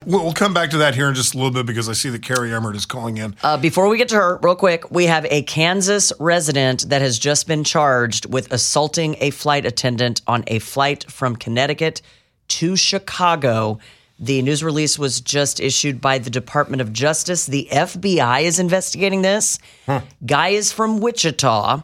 We'll come back to that here in just a little bit because I see that Carrie Emmert is calling in. Before we get to her, real quick, we have a Kansas resident that has just been charged with assaulting a flight attendant on a flight from Connecticut to Chicago. The news release was just issued by the Department of Justice. The FBI is investigating this. Guy is from Wichita.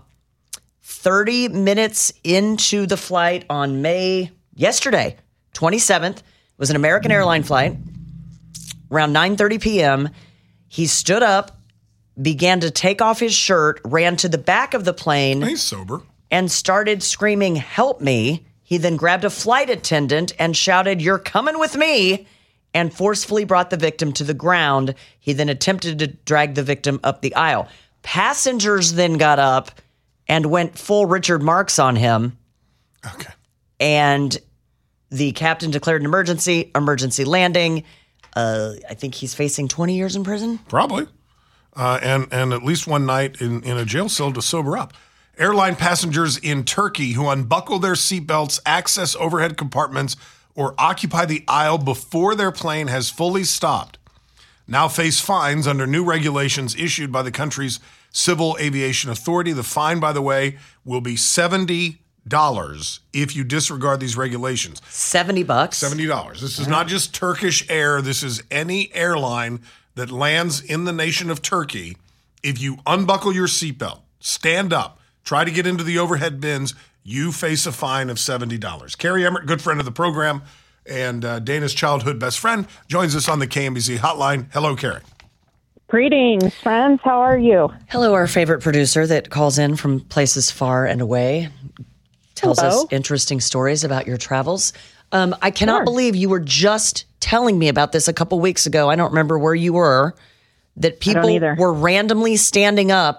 30 minutes into the flight on yesterday, 27th, was an American airline flight. Around 9:30 p.m., he stood up, began to take off his shirt, ran to the back of the plane. He's sober. And started screaming, "Help me." He then grabbed a flight attendant and shouted, "You're coming with me," and forcefully brought the victim to the ground. He then attempted to drag the victim up the aisle. Passengers then got up and went full Richard Marx on him. Okay. And the captain declared an emergency landing. I think he's facing 20 years in prison. Probably. And at least one night in a jail cell to sober up. Airline passengers in Turkey who unbuckle their seatbelts, access overhead compartments, or occupy the aisle before their plane has fully stopped now face fines under new regulations issued by the country's Civil Aviation Authority. The fine, by the way, will be $70 if you disregard these regulations. $70? $70. This is not just Turkish Air. This is any airline that lands in the nation of Turkey. If you unbuckle your seatbelt, stand up, try to get into the overhead bins, you face a fine of $70. Carrie Emmert, good friend of the program, and Dana's childhood best friend, joins us on the KMBZ hotline. Hello, Carrie. Greetings, friends. How are you? Hello, our favorite producer that calls in from places far and away. Tells us interesting stories about your travels. I cannot believe you were just telling me about this a couple weeks ago. I don't remember where you were. That people were randomly standing up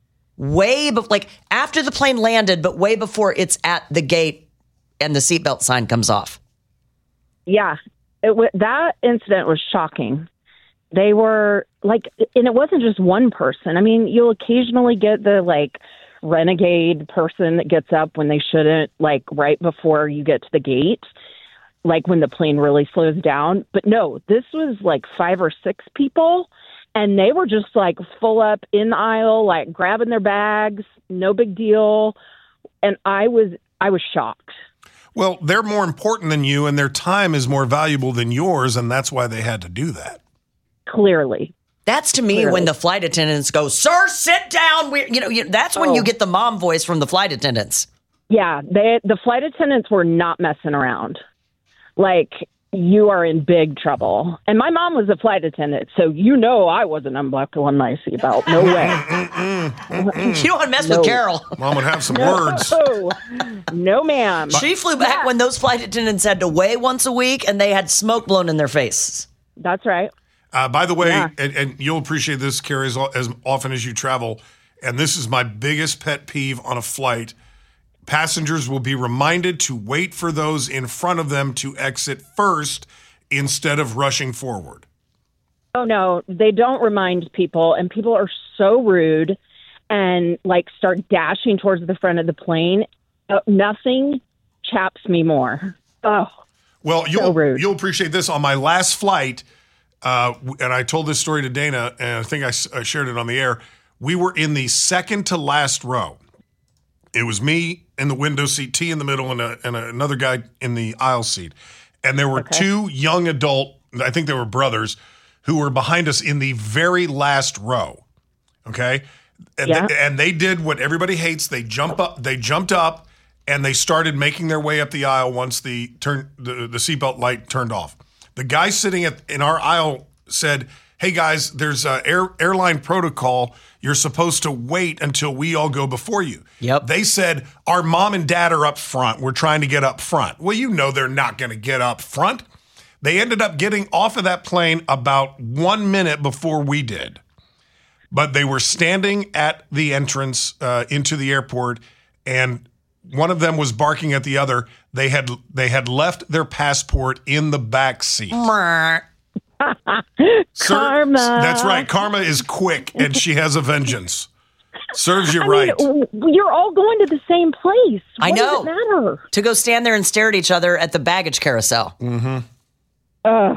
after the plane landed, but way before it's at the gate and the seatbelt sign comes off. Yeah, that incident was shocking. They were and it wasn't just one person. I mean, you'll occasionally get the renegade person that gets up when they shouldn't, right before you get to the gate, when the plane really slows down. But no, this was 5 or 6 people, and they were just full up in the aisle, grabbing their bags, no big deal. And I was shocked. Well, they're more important than you, and their time is more valuable than yours, and that's why they had to do that. Clearly. That's to me when the flight attendants go, "Sir, sit down." That's when you get the mom voice from the flight attendants. Yeah, the flight attendants were not messing around. You are in big trouble. And my mom was a flight attendant, so I wasn't unbuckling my seatbelt. No way. You don't want to mess with Carol. Mom would have some words. No, ma'am. She flew back when those flight attendants had to weigh once a week and they had smoke blown in their face. That's right. By the way, and you'll appreciate this, Carrie, as often as you travel, and this is my biggest pet peeve on a flight. Passengers will be reminded to wait for those in front of them to exit first instead of rushing forward. Oh, no, they don't remind people, and people are so rude and start dashing towards the front of the plane. Nothing chaps me more. Oh, well, rude. You'll appreciate this. On my last flight, and I told this story to Dana, and I think I shared it on the air. We were in the second to last row. It was me in the window seat, T in the middle, and another guy in the aisle seat. And there were 2 young adult, I think they were brothers, who were behind us in the very last row. Okay? And they did what everybody hates. They jumped up, and they started making their way up the aisle once the seatbelt light turned off. The guy sitting in our aisle said, "Hey guys, there's airline protocol. You're supposed to wait until we all go before you." Yep. They said, "Our mom and dad are up front. We're trying to get up front." Well, they're not going to get up front. They ended up getting off of that plane about 1 minute before we did. But they were standing at the entrance into the airport, and one of them was barking at the other. They had left their passport in the back seat. Karma. That's right. Karma is quick, and she has a vengeance. Serves you right. You're all going to the same place. I know. What does it matter? To go stand there and stare at each other at the baggage carousel. Mm-hmm.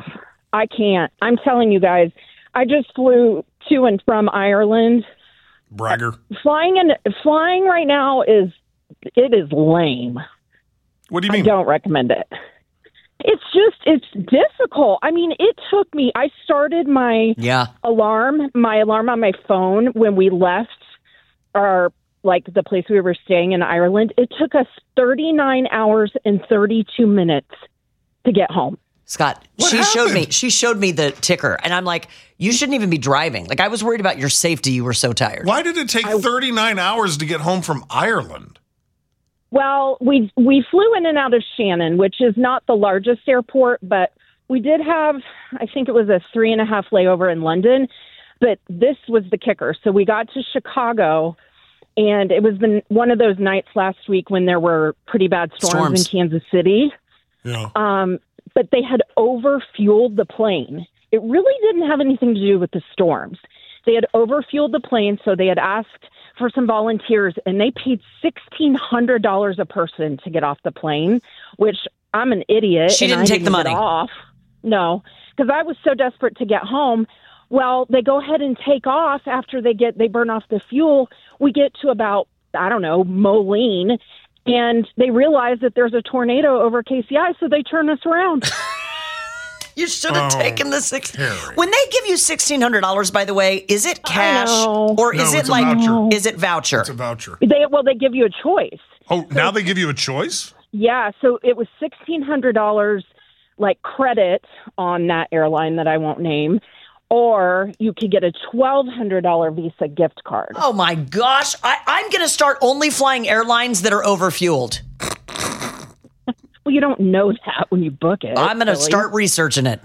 I can't. I'm telling you guys, I just flew to and from Ireland. Bragger. Flying right now is lame. What do you I mean? don't recommend it. It's difficult. I mean, it took me, I started my alarm on my phone when we left the place we were staying in Ireland. It took us 39 hours and 32 minutes to get home. Scott, she showed me the ticker, and I'm like, you shouldn't even be driving. Like, I was worried about your safety. You were so tired. Why did it take 39 hours to get home from Ireland? Well, we flew in and out of Shannon, which is not the largest airport, but we did have, I think it was a 3.5 layover in London, but this was the kicker. So we got to Chicago, and it was one of those nights last week when there were pretty bad storms. In Kansas City. Yeah. But they had overfueled the plane. It really didn't have anything to do with the storms. They had overfueled the plane, so they had asked for some volunteers, and they paid $1,600 a person to get off the plane, which I'm an idiot. She didn't take the money. Get off. No, because I was so desperate to get home. Well, they go ahead and take off after they burn off the fuel. We get to about, Moline, and they realize that there's a tornado over KCI, so they turn us around. You should have taken the When they give you $1,600, by the way, is it cash or is it voucher. Is it voucher? It's a voucher. They give you a choice. Oh, now they give you a choice? Yeah, so it was $1,600 credit on that airline that I won't name, or you could get a $1,200 Visa gift card. Oh my gosh, I'm going to start only flying airlines that are overfueled. Well, you don't know that when you book it. I'm going to start researching it.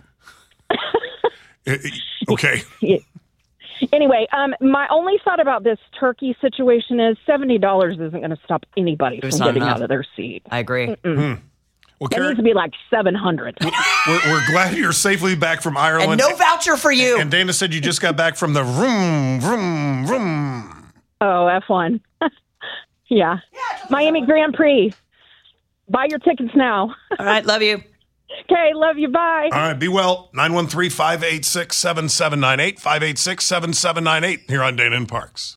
Okay. Anyway, my only thought about this turkey situation is $70 isn't going to stop anybody from getting out of their seat. I agree. Well, it needs to be like $700. We're glad you're safely back from Ireland. And no voucher for you. And Dana said you just got back from the vroom, vroom, vroom. Oh, F1. Yeah. Miami Grand Prix. Buy your tickets now. All right. Love you. Okay. Love you. Bye. All right. Be well. 913-586-7798. 586-7798 here on Dana and Parks.